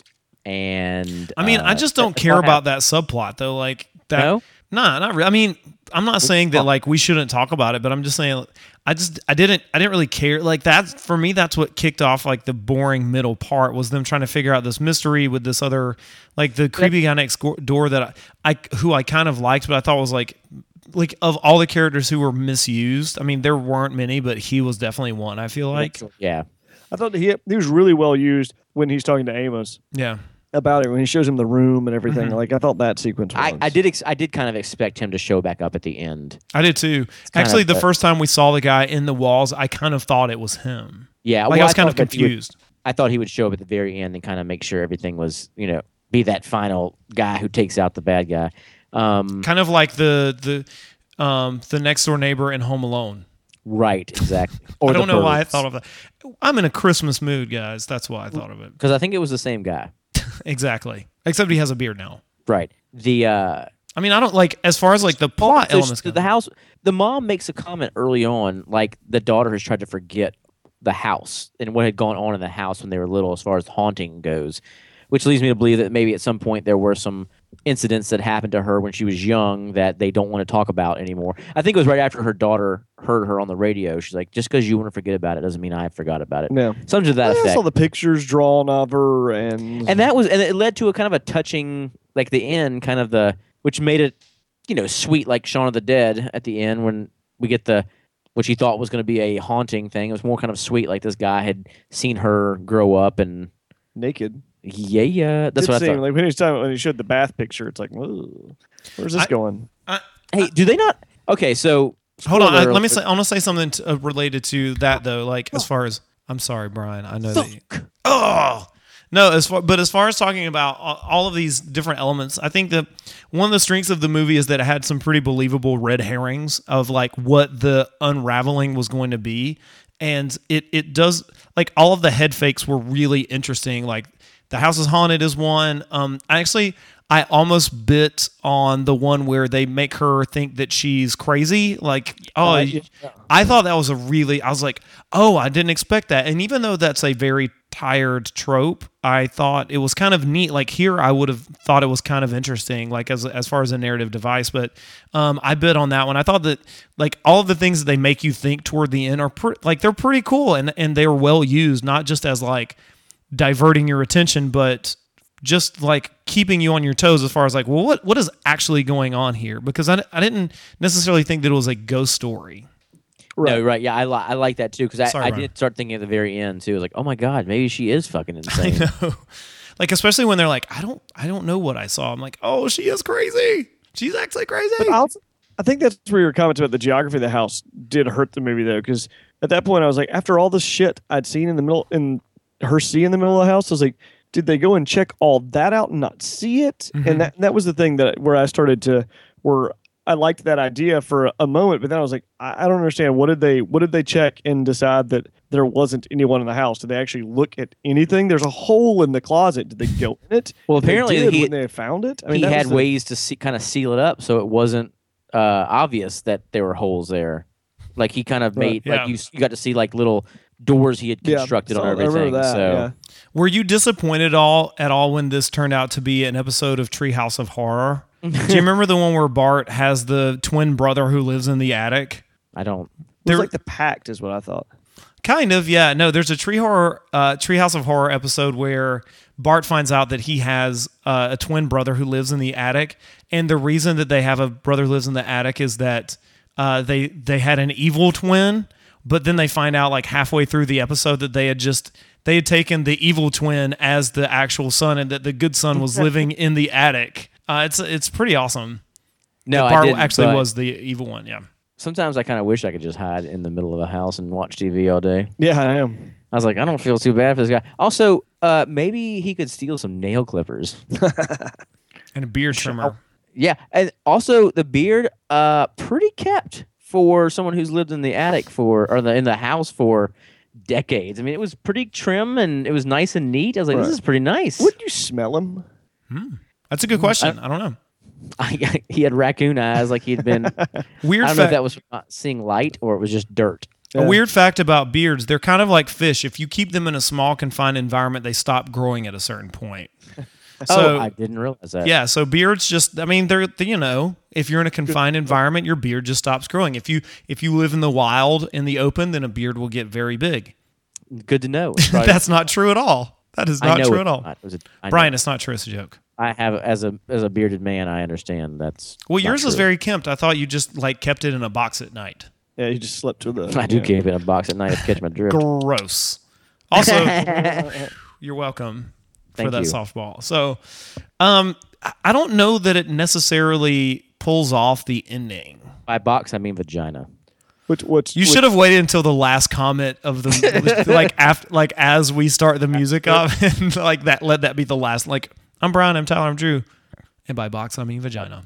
and I mean, uh, I just don't that's care what about that subplot though. Like that. No? Nah, not really. I mean, I'm not saying that like we shouldn't talk about it, but I'm just saying I just I didn't I didn't really care. Like that's for me, that's what kicked off like the boring middle part, was them trying to figure out this mystery with this other like the creepy guy next go- door that I, I who I kind of liked, but I thought was like like of all the characters who were misused. I mean, there weren't many, but he was definitely one. I feel like happened. Yeah, I thought that he he was really well used when he's talking to Amos yeah. about it, when he shows him the room and everything. Mm-hmm. Like I thought that sequence was. I, I did ex- I did kind of expect him to show back up at the end. I did too. kind Actually, of the a- first time we saw the guy in the walls, I kind of thought it was him. Yeah, Like well, I was kind of thought that he would- confused. I thought he would show up at the very end and kind of make sure everything was, you know, be that final guy who takes out the bad guy. Um, Kind of like the the um the next door neighbor in Home Alone. right, exactly. Or I don't know why I birds. thought of that. I'm in a Christmas mood, guys. That's why I thought of it. because I think it was the same guy. Exactly. Except he has a beard now. Right. The uh, I mean, I don't like as far as like the plot so elements. sh- go. the house. The mom makes a comment early on, like the daughter has tried to forget the house and what had gone on in the house when they were little, as far as haunting goes, which leads me to believe that maybe at some point there were some incidents that happened to her when she was young that they don't want to talk about anymore. I think it was right after her daughter heard her on the radio. She's like, "Just because you want to forget about it doesn't mean I forgot about it." No. Something to that I effect. saw the pictures drawn of her, and and that was and it led to a kind of a touching, like the end, kind of the which made it, you know, sweet, like Shaun of the Dead at the end when we get the what she thought was going to be a haunting thing. It was more kind of sweet, like this guy had seen her grow up, and naked. yeah, yeah, that's Did what I seem thought. like when he was talking, when he showed the bath picture. It's like, whoa, where's this I- going? Hey, do they not? Okay, so Hold on. I, spoiler let me alert. say. I want to say something to, uh, related to that though. Like as far as I'm sorry, Brian. I know that. You, oh no, as far but as far as talking about all, all of these different elements, I think that one of the strengths of the movie is that it had some pretty believable red herrings of like what the unraveling was going to be, and it it does like all of the head fakes were really interesting. Like the house is haunted is one. Um, I actually. I almost bit on the one where they make her think that she's crazy. Like, oh, Uh, yeah. I thought that was a really, I was like, oh, I didn't expect that. And even though that's a very tired trope, I thought it was kind of neat. Like here, I would have thought it was kind of interesting, like as as far as a narrative device. But um, I bit on that one. I thought that like all of the things that they make you think toward the end are pre- like they're pretty cool and and they're well used, not just as like diverting your attention, but just like keeping you on your toes as far as like, well, what what is actually going on here? Because I, I didn't necessarily think that it was a ghost story. No, right, yeah, I, li- I like that too because I, Sorry, I Brian. did start thinking at the very end too. I was like, oh my god, maybe she is fucking I insane. know. Like especially when they're like, I don't I don't know what I saw. I'm like, oh, she is crazy. She's actually crazy. But I, also, I think that's where your comments about the geography of the house did hurt the movie though, because at that point I was like, after all the shit I'd seen in the middle, in her see in the middle of the house, I was like, did they go and check all that out and not see it? Mhm. And that that was the thing that where I started to where I liked that idea for a moment, but then I was like, I, I don't understand. What did they what did they check and decide that there wasn't anyone in the house? Did they actually look at anything? There's a hole in the closet. Did they go in it? Well, They apparently did he- when they found it. I mean, he that had was the- ways to see, kind of seal it up so it wasn't uh, obvious that there were holes there. Like he kind of Right. made Yeah. like you you got to see like little doors he had Yeah, constructed so on I remember everything. that, so yeah. Were you disappointed all at all when this turned out to be an episode of Treehouse of Horror? Do you remember the one where Bart has the twin brother who lives in the attic? I don't. It was There- like the Pact, is what I thought. Kind of, yeah. No, there's a tree horror, uh, Treehouse of Horror episode where Bart finds out that he has uh, a twin brother who lives in the attic, and the reason that they have a brother who lives in the attic is that uh, they they had an evil twin, but then they find out like halfway through the episode that they had just they had taken the evil twin as the actual son, and that the good son was living in the attic. Uh, it's it's pretty awesome. No, That I Bart didn't, actually but was the evil one. Yeah. Sometimes I kind of wish I could just hide in the middle of a house and watch T V all day. Yeah, I am. I was like, I don't feel too bad for this guy. Also, uh, maybe he could steal some nail clippers. And a beard trimmer. Yeah, and also the beard, uh, pretty kept for someone who's lived in the attic for or the in the house for decades. I mean, it was pretty trim and it was nice and neat. I was like, Right. this is pretty nice. Wouldn't you smell him? That's a good question. I don't know. I, he had raccoon eyes, like he'd been. Weird I don't fact. know if that was from not seeing light or it was just dirt. A weird fact about beards, they're kind of like fish. If you keep them in a small confined environment, they stop growing at a certain point. So oh, I didn't realize that. yeah, so beards just I mean they're you know, if you're in a confined environment, your beard just stops growing. If you if you live in the wild in the open, then a beard will get very big. Good to know. It's probably- That's not true at all. That is I not know true it's at all. not. It was a- I know. Brian, it's not true. It's a joke. I have as a as a bearded man, I understand that's. Well, not yours is true. very kempt. I thought you just like kept it in a box at night. Yeah, you just slept with the. I do yeah. keep it in a box at night to catch my drift. Gross. Also, you're welcome for Thank that you. softball. So, um, I- I don't know that it necessarily pulls off the ending. By box, I mean vagina. Which, which, You which, should have waited until the last comment of the like after like as we start the music up and like that. Let that be the last. Like I'm Brian. I'm Tyler. I'm Drew. And by box, I mean vagina.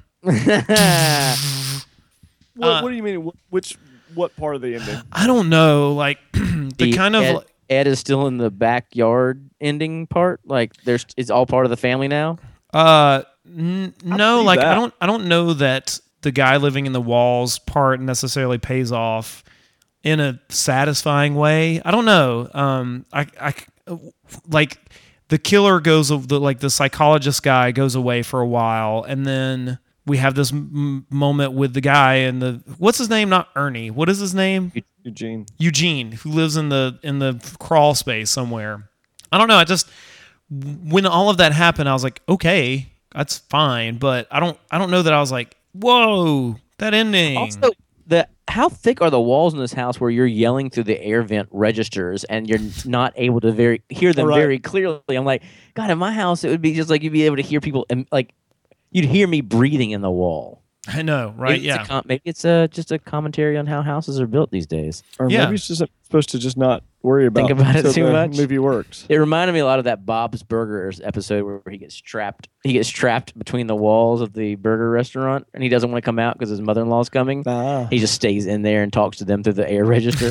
What, uh, what do you mean? Wh- Which, what part of the ending? I don't know. Like the, The kind of Ed, like- Ed is still in the backyard ending part. Like there's, it's all part of the family now. uh n- no believe like that. I don't I don't know that the guy living in the walls part necessarily pays off in a satisfying way. I don't know. Um, I I like the killer goes the like the psychologist guy goes away for a while, and then we have this m- moment with the guy and the what's his name? Not Ernie. What is his name? Eugene. Eugene, who lives in the in the crawl space somewhere. I don't know. I just when all of that happened, I was like, okay, that's fine, but I don't I don't know that I was like, whoa, that ending. Also, the how thick are the walls in this house where you're yelling through the air vent registers and you're not able to very hear them Right. very clearly? I'm like, God, in my house, it would be just like you'd be able to hear people and like you'd hear me breathing in the wall. I know, right? Maybe Yeah. It's a com- maybe it's a, just a commentary on how houses are built these days. Or Yeah. maybe it's just supposed to just not worry about. Think about it so too the much. Movie works. It reminded me a lot of that Bob's Burgers episode where he gets trapped. He gets trapped between the walls of the burger restaurant, and he doesn't want to come out because his mother-in-law's coming. Ah. He just stays in there and talks to them through the air register.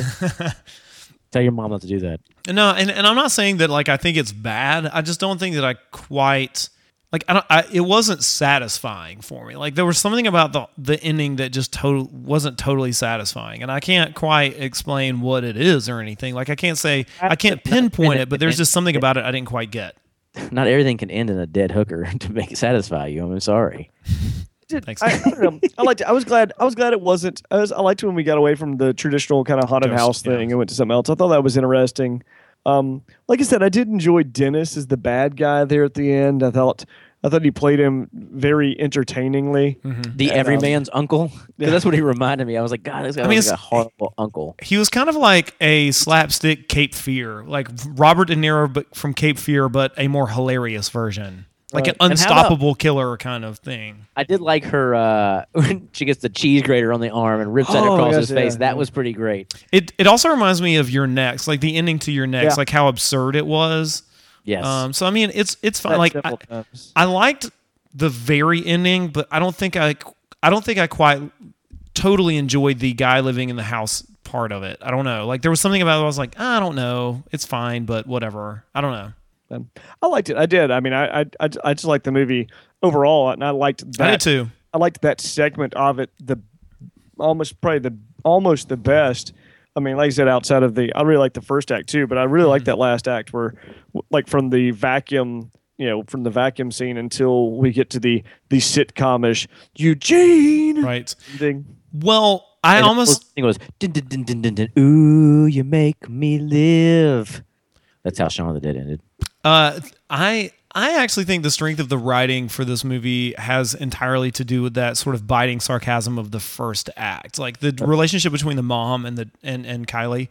Tell your mom not to do that. No, and, and I'm not saying that like I think it's bad. I just don't think that I quite like I don't. I, it wasn't satisfying for me. Like there was something about the the ending that just total wasn't totally satisfying, and I can't quite explain what it is or anything. Like I can't say I can't pinpoint it, but there's just something about it I didn't quite get. Not everything can end in a dead hooker to make it satisfy you. I'm sorry. Did- Thanks. I, I don't know. I liked. I was glad. I was glad it wasn't. I was. I liked when we got away from the traditional kind of haunted Ghost, house yeah. thing and went to something else. I thought that was interesting. Um, like I said, I did enjoy Dennis as the bad guy there at the end. I thought. I thought he played him very entertainingly. The And, everyman's uncle. 'Cause yeah. that's what he reminded me. I was like, God, this guy I mean, was like a it's- horrible uncle. He was kind of like a slapstick Cape Fear, like Robert De Niro, but from Cape Fear, but a more hilarious version, like Right. an And how about- unstoppable killer kind of thing. I did like her uh, when she gets the cheese grater on the arm and rips that Oh, across yes, his face. yeah, that yeah. was pretty great. It it also reminds me of Your Next, like the ending to Your Next, Yeah. like how absurd it was. Yes. Um, so I mean, it's it's fine. That Like several I, times. I liked the very ending, but I don't think I I don't think I quite totally enjoyed the guy living in the house part of it. I don't know. Like there was something about it. I was like, "Ah, I don't know. It's fine, but whatever. I don't know. Um, I liked it. I did. I mean, I I I, I just liked the movie overall, and I liked that. I did too. I liked that segment of it. The almost probably the almost the best. I mean, like I said, outside of the, I really like the first act too, but I really like that last act where, like, from the vacuum, you know, from the vacuum scene until we get to the the sitcomish Eugene Right. thing. Well, I And almost it goes dun, dun, dun, dun, dun, dun, ooh, you make me live. That's how Shaun of the Dead ended. uh I I actually think the strength of the writing for this movie has entirely to do with that sort of biting sarcasm of the first act. Like the relationship between the mom and the and, and Kylie.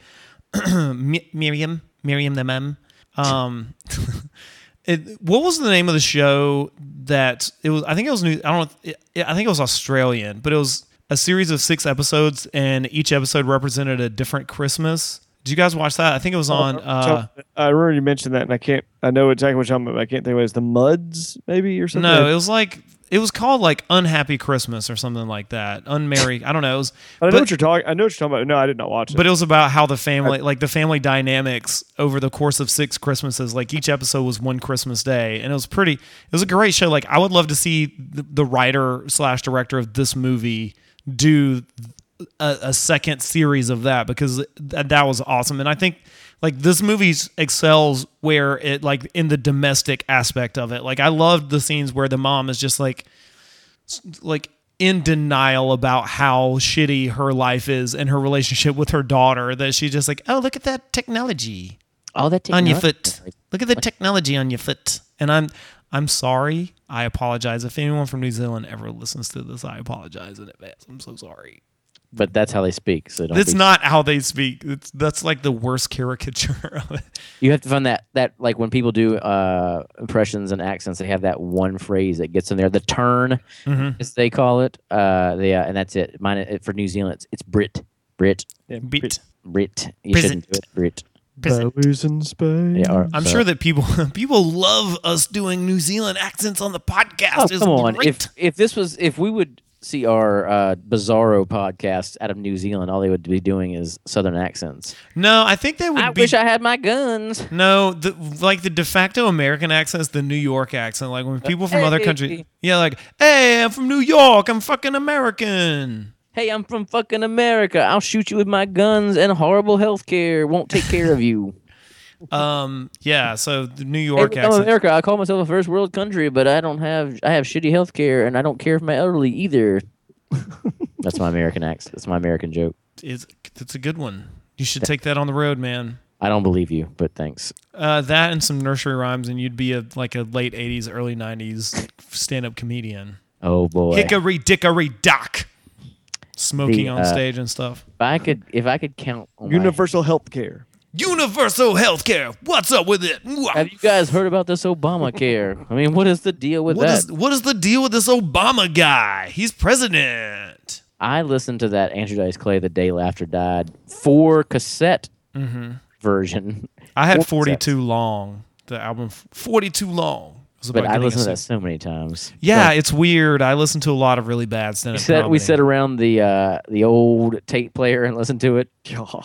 Mi- Miriam, Miriam the mem. Um It, what was the name of the show that it was? I think it was new. I don't know. It, I think it was Australian, but it was a series of six episodes, and each episode represented a different Christmas. Did you guys watch that? I think it was on. Uh, I remember you mentioned that, and I can't. I know exactly what you're talking about. I can't think of it. It's the Muds, maybe, or something. no, it was like it was called like Unhappy Christmas or something like that. Unmarried. I don't know. It was, I know but- what you're talking. I know what you're talking about. No, I did not watch it. But it was about how the family, like the family dynamics over the course of six Christmases, like each episode was one Christmas day. And it was pretty, it was a great show. Like I would love to see the, the writer slash director of this movie do a, a second series of that because that, that was awesome. And I think like this movie excels where it, like in the domestic aspect of it. Like I loved the scenes where the mom is just like, like, in denial about how shitty her life is and her relationship with her daughter, that she's just like, oh, look at that technology All that on your technology. foot. Look at the technology on your foot. And I'm I'm sorry. I apologize. If anyone from New Zealand ever listens to this, I apologize in advance. I'm so sorry. But that's how they speak. So don't That's be- not how they speak. It's, that's like the worst caricature of it. You have to find that that like when people do uh, impressions and accents, they have that one phrase that gets in there. The turn, Mhm. as they call it. Uh, they, uh, and that's it. Mine it, for New Zealand, it's, it's Brit, Brit, Yeah, Beat. Brit. You Present. shouldn't do it, Brit. Bowers in Spain. Yeah, or, I'm so- sure that people people love us doing New Zealand accents on the podcast. Oh, It's come on! great. If if this was if we would see our uh, Bizarro podcast out of New Zealand, all they would be doing is Southern accents. No, I think they would I be. wish I had my guns. No, the, like the de facto American accent is the New York accent. Like when people from other Hey. countries, yeah, like, hey, I'm from New York. I'm fucking American. Hey, I'm from fucking America. I'll shoot you with my guns and horrible health care. Won't take care of you. Um, yeah. So the New Hey, York look, I'm accent. America. I call myself a first world country, but I don't have I have shitty health care and I don't care for my elderly either. That's my American accent. That's my American joke. It's it's a good one. You should take that on the road, man. I don't believe you, but thanks. Uh, that and some nursery rhymes, and you'd be a like a late eighties, early nineties stand-up comedian. Oh boy. Hickory dickory dock, smoking The, on uh, stage and stuff. If I could if I could count on my- Universal health care. Universal healthcare. What's up with it? Have you guys heard about this Obamacare? I mean, what is the deal with What that? is what is the deal with this Obama guy? He's president. I listened to that Andrew Dice Clay the day after died for cassette Mm-hmm. version, I had Four forty-two long. The album forty-two long. It was but about I getting listened a to that suit. so many times. Yeah, Like, it's weird. I listened to a lot of really bad we stand-up sat, we comedy. sat around the uh, the old tape player and listened to it.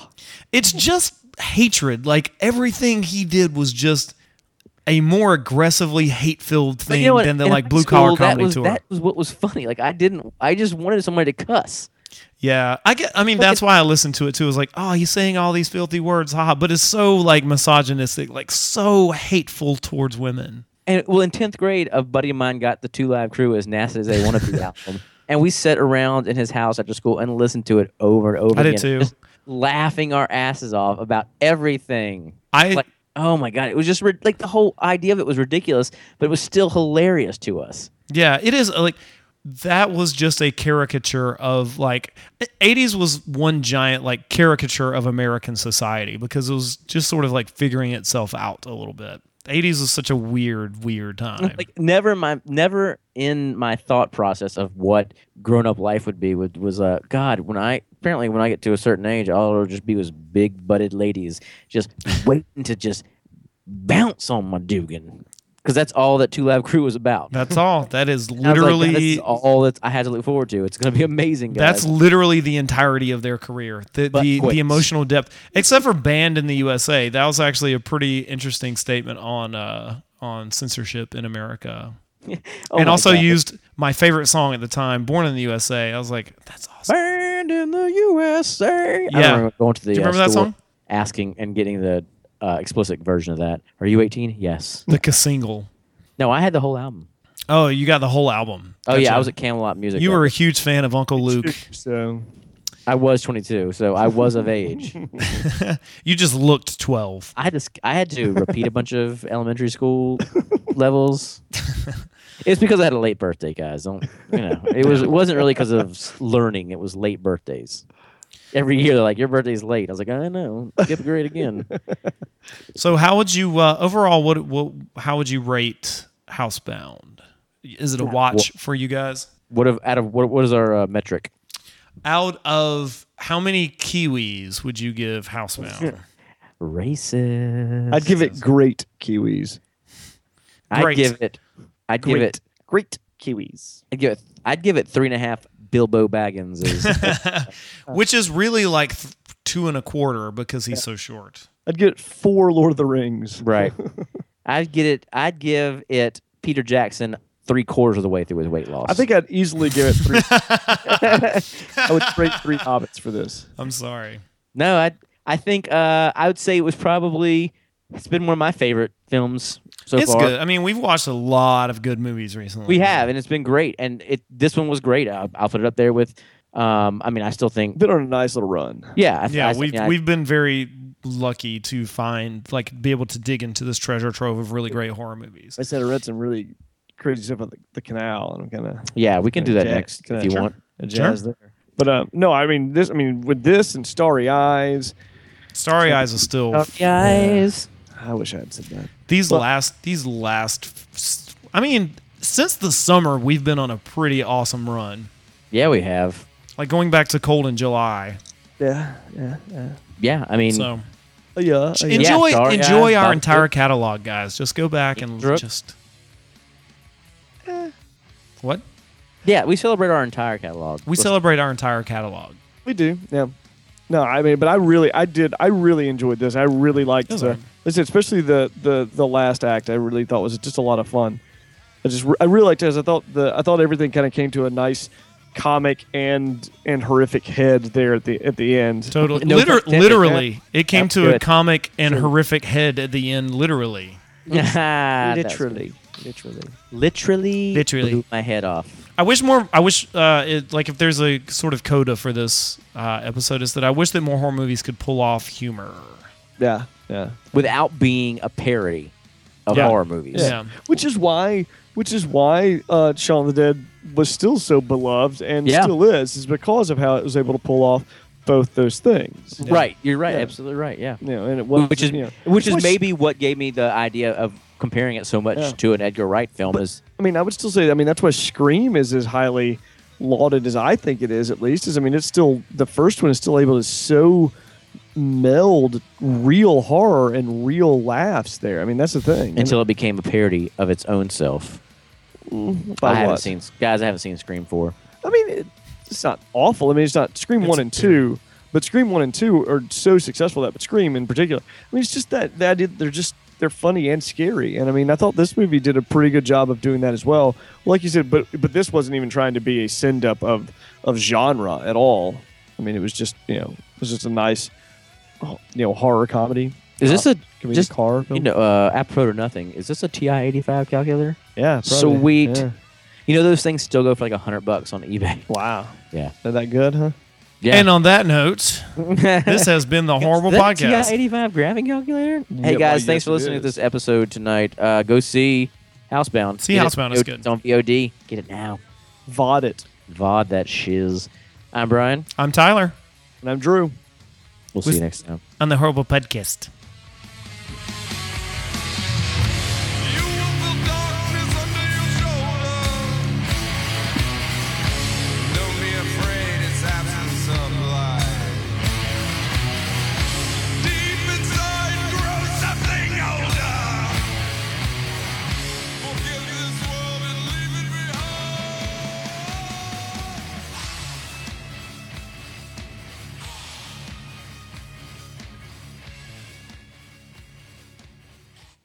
It's just hatred. Like everything he did was just a more aggressively hate-filled But thing you know what? than the In like high blue collar school, that comedy was, tour. That was what was funny. Like I didn't. I just wanted somebody to cuss. Yeah, I get. I mean, that's why I listened to it too. It was like, oh, he's saying all these filthy words, haha. But it's so like misogynistic, like so hateful towards women. And well, in tenth grade, a buddy of mine got the Two Live Crew as nasty as they want to be album, and we sat around in his house after school and listened to it over and over. I did again, too. just laughing our asses off about everything. I Like, oh my god, it was just rid- like the whole idea of it was ridiculous, but it was still hilarious to us. yeah, it is uh, like that was just a caricature of like eighties was one giant like caricature of American society because it was just sort of like figuring itself out a little bit. eighties was such a weird, weird time. Like never my never in my thought process of what grown up life would be would was uh God when I apparently when I get to a certain age all it'll just be was big butted ladies just waiting to just bounce on my Dugan because that's all that Two Live Crew was about. That's all. That is And I was like, literally "God, this is all that I had to look forward to. It's gonna be amazing, guys." That's literally the entirety of their career. The But the, quits. the emotional depth, except for Banned in the U S A. That was actually a pretty interesting statement on uh, on censorship in America. Oh and my also God. used my favorite song at the time, Born in the U S A. I was like, that's awesome. Burned in the U S A. Yeah. I remember going to the Do you uh, remember that store song? asking and getting the uh, explicit version of that. Are you eighteen? Yes. The single. No, I had the whole album. Oh, you got the whole album. Oh yeah, Gotcha. I was at Camelot Music. You that were a day. huge fan of Uncle Luke. So I was twenty-two, so I was of age. You just looked twelve. I had to. sk- I had to repeat a bunch of elementary school levels. It's because I had a late birthday, guys. Don't you know? It was. It wasn't really because of s- learning. It was late birthdays. Every year they're like, "Your birthday's late." I was like, "I know. Skip a grade again." So how would you uh, overall? What, what? How would you rate Housebound? Is it a watch for you guys? What of out of what? What is our uh, metric? Out of how many Kiwis would you give Housebound? Racist. I'd give it great kiwis. I'd Great. give it. I'd give Great. it. Great kiwis. I'd give it. I'd give it three and a half Bilbo Baggins. Which is really like th- two and a quarter because he's so short. I'd get four Lord of the Rings. Right. I'd get it. I'd give it Peter Jackson three quarters of the way through his weight loss. I think I'd easily give it three. I would rate three hobbits for this. I'm sorry. No, I. I think. Uh, I would say it was probably. It's been one of my favorite films so It's far. good. I mean, we've watched a lot of good movies recently. We have, and it's been great. And it. This one was great. I'll, I'll put it up there with. Um. I mean, I still think. Been on a nice little run. Yeah. I, Yeah, I, we've yeah, I- we've been very lucky to find like be able to dig into this treasure trove of really great horror movies. I said I read some really crazy stuff about the, the canal, and I'm kind of Yeah, we can do that Jack- next kinda if you sure. want. jazz there. But uh, no, I mean this. I mean with this and Starry Eyes, Starry Eyes is still Uh, Guys. I wish I had said that. these Well- last these last. I mean, since the summer we've been on a pretty awesome run. Yeah, we have. Like going back to Cold in July. Yeah, yeah, yeah. Yeah, I mean, So Oh, yeah, oh, yeah. enjoy Starry enjoy Eyes, our Bob entire Hope. catalog, guys. Just go back and Drip. just. Eh. What? yeah, we celebrate our entire catalog. We celebrate our entire catalog. We do, yeah. No, I mean, but I really, I did, I really enjoyed this. I really liked That's the, all right. listen, especially the the the last act. I really thought was just a lot of fun. I just, I really liked it. As I thought the, I thought everything kind of came to a nice comic and and horrific head there at the at the end. Totally. No Liter- pun intended. literally, it came That's to a good. comic and Sure. horrific head at the end. Literally. That's literally, literally. good. literally, Literally. blew my head off. I wish more. I wish, uh, it, like, if there's a sort of coda for this uh, episode, is that I wish that more horror movies could pull off humor. Yeah, yeah. Without being a parody of Yeah. horror movies. Yeah. Which is why, which is why uh, Shaun of the Dead was still so beloved and Yeah. still is, is because of how it was able to pull off both those things. Right, you're right, Yeah. absolutely right. Yeah, You know, and it was, which is you know, which is which- maybe what gave me the idea of comparing it so much Yeah. to an Edgar Wright film. Is I mean, I would still say, I mean, that's why Scream is as highly lauded as I think it is, at least. Is I mean, it's still, the first one is still able to so meld real horror and real laughs there. I mean, that's the thing. until it became a parody of its own self. And, by I haven't what? seen guys. I haven't seen Scream four. I mean, it, it's not awful. I mean, it's not Scream It's one and two, but Scream one and two are so successful that, but Scream in particular, I mean, it's just that that idea, they're just they're funny and scary. And I mean, I thought this movie did a pretty good job of doing that as well. Like you said, but but this wasn't even trying to be a send up of of genre at all. I mean, it was just you know, it was just a nice, oh, you know, horror comedy. Is this a comedic just horror film? you know uh, apropos to nothing? Is this a T I eighty-five calculator? yeah, probably. Sweet. Yeah. You know those things still go for like a hundred bucks on eBay. Wow, Yeah. they're that good, huh? Yeah. And on that note, this has been the Horrible that T I Podcast. eighty-five graphing calculator. Yeah, Hey guys, well, thanks yes, for it listening to is. this episode tonight. Uh, go see Housebound. See Get it. Housebound, it's It's good. on V O D. Get it now. V O D it. V O D that shiz. I'm Brian. I'm Tyler And I'm Drew. We'll see With- you next time. on the Horrible Podcast.